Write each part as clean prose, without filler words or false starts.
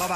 Bye-bye.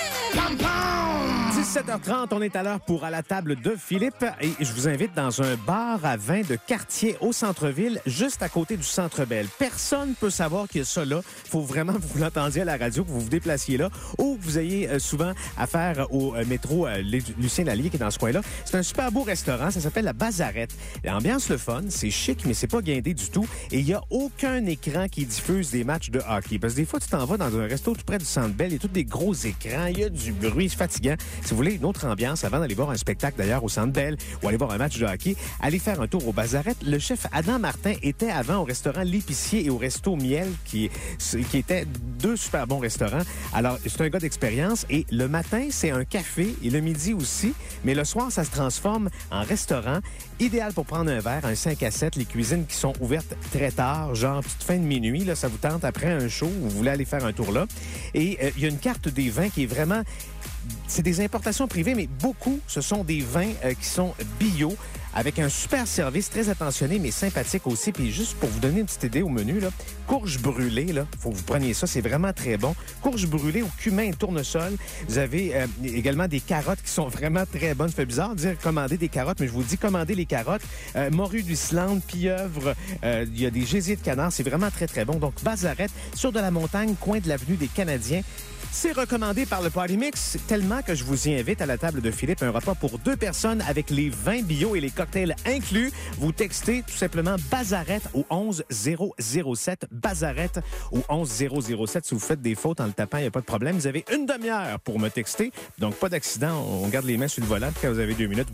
17h30, on est à l'heure pour À la table de Philippe et je vous invite dans un bar à vin de quartier au centre-ville, juste à côté du Centre Bell. Personne peut savoir qu'il y a ça là. Faut vraiment que vous l'entendiez à la radio, que vous vous déplaciez là ou que vous ayez souvent affaire au métro Lucien Lallier qui est dans ce coin-là. C'est un super beau restaurant, ça s'appelle la Bazarette. L'ambiance le fun, c'est chic mais c'est pas guindé du tout et il y a aucun écran qui diffuse des matchs de hockey. Parce que des fois tu t'en vas dans un resto tout près du Centre Bell, il y a tous des gros écrans, il y a du bruit, c'est fatigant. Si vous voulez une autre ambiance, avant d'aller voir un spectacle d'ailleurs au Centre Bell ou aller voir un match de hockey, allez faire un tour au Bazarette. Le chef Adam Martin était avant au restaurant L'Épicier et au resto Miel, qui étaient deux super bons restaurants. Alors, c'est un gars d'expérience et le matin, c'est un café et le midi aussi, mais le soir, ça se transforme en restaurant. Idéal pour prendre un verre, un 5 à 7, les cuisines qui sont ouvertes très tard, genre petite fin de minuit, là, ça vous tente après un show, vous voulez aller faire un tour là. Et il y a une carte des vins qui est vraiment... C'est des importations privées, mais beaucoup, ce sont des vins qui sont bio, avec un super service, très attentionné, mais sympathique aussi. Puis juste pour vous donner une petite idée au menu, là, courge brûlée, là, faut que vous preniez ça, c'est vraiment très bon. Courge brûlée au cumin et tournesol. Vous avez également des carottes qui sont vraiment très bonnes. Ça fait bizarre de dire commander des carottes, mais je vous dis commander les carottes. Morue d'Islande, pieuvre, il y a des gésiers de canard, c'est vraiment très, très bon. Donc, Bazarette, sur de la montagne, coin de l'avenue des Canadiens. C'est recommandé par le Party Mix, tellement que je vous y invite à la table de Philippe, un repas pour 2 personnes avec les vins bio et les cocktails inclus. Vous textez tout simplement Bazarette au 11007, Bazarette au 11007. Si vous faites des fautes en le tapant, il n'y a pas de problème. Vous avez une demi-heure pour me texter, donc pas d'accident. On garde les mains sur le volant. Quand vous avez 2 minutes,